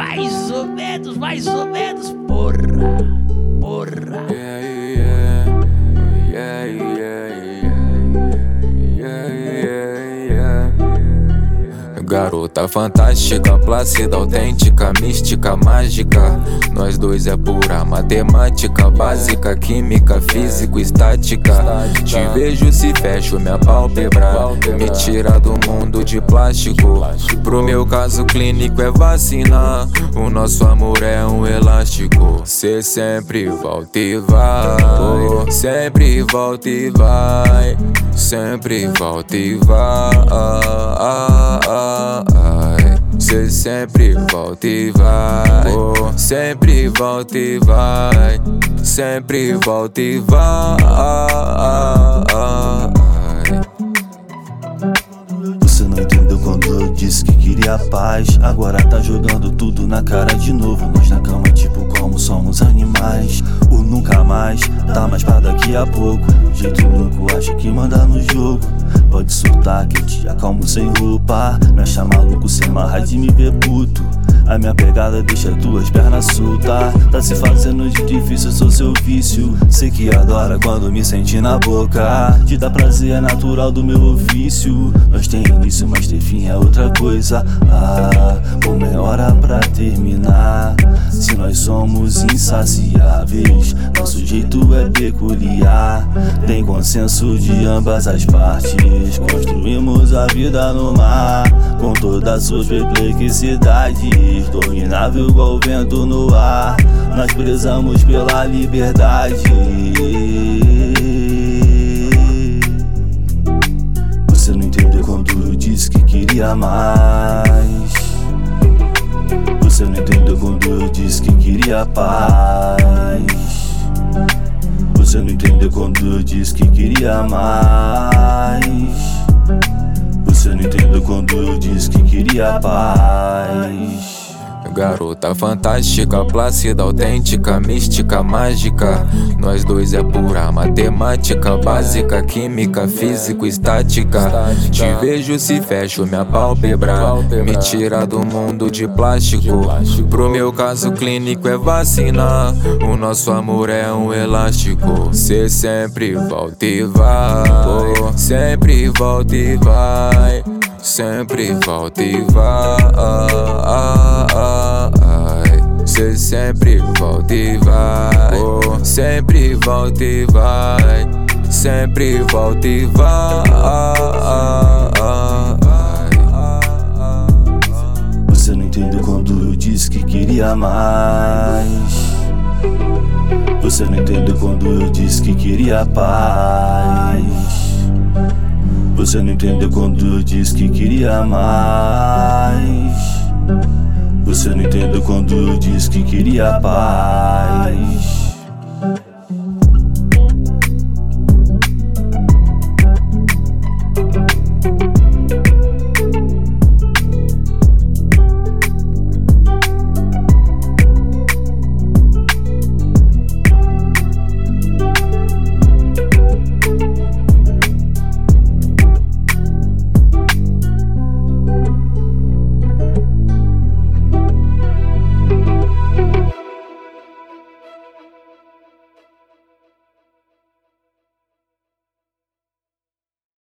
mais ou menos, porra. Garota fantástica, plácida, autêntica, mística, mágica. Nós dois é pura matemática básica, química, físico, estática. Te vejo se fecho minha pálpebra, me tira do mundo de plástico. Pro meu caso clínico é vacina, o nosso amor é um elástico. Cê sempre volta e vai, sempre volta e vai, sempre volta e vai. Cê sempre volta e vai, sempre volta e vai, sempre volta e vai. Você não entendeu quando eu disse que queria paz. Agora tá jogando tudo na cara de novo. Nós na cama tipo como somos animais. O nunca mais, tá mais pra daqui a pouco. Jeito louco, acho que manda no jogo. Pode soltar que eu te acalmo sem roupa. Me acha maluco, sem marra de me ver puto. A minha pegada deixa tuas pernas soltas. Tá se fazendo de difícil, sou seu vício. Sei que adora quando me sente na boca. Te dá prazer, é natural do meu ofício. Nós tem início, mas ter fim é outra coisa. Como é hora pra terminar. Se nós somos insaciáveis, nosso jeito é peculiar. Tem consenso de ambas as partes. Construímos a vida no mar, com todas as suas perplexidades. Dominável igual o vento no ar, nós prezamos pela liberdade. Você não entendeu quando eu disse que queria mais. Você não entendeu quando eu disse que queria paz. Você não entendeu quando eu disse que queria mais. Você não entendeu quando eu disse que queria paz. Garota fantástica, plácida, autêntica, mística, mágica. Nós dois é pura matemática básica, química, físico, estática. Te vejo se fecho minha pálpebra, me tira do mundo de plástico. Pro meu caso clínico é vacina, o nosso amor é um elástico. Cê sempre volta e vai, sempre volta e vai, sempre volta e vai. Cê sempre volta e vai, sempre volta e vai, sempre volta e vai. Você não entendeu quando eu disse que queria mais. Você não entendeu quando eu disse que queria paz. Você não entendeu quando eu disse que queria mais. Você não entendeu quando eu disse que queria paz.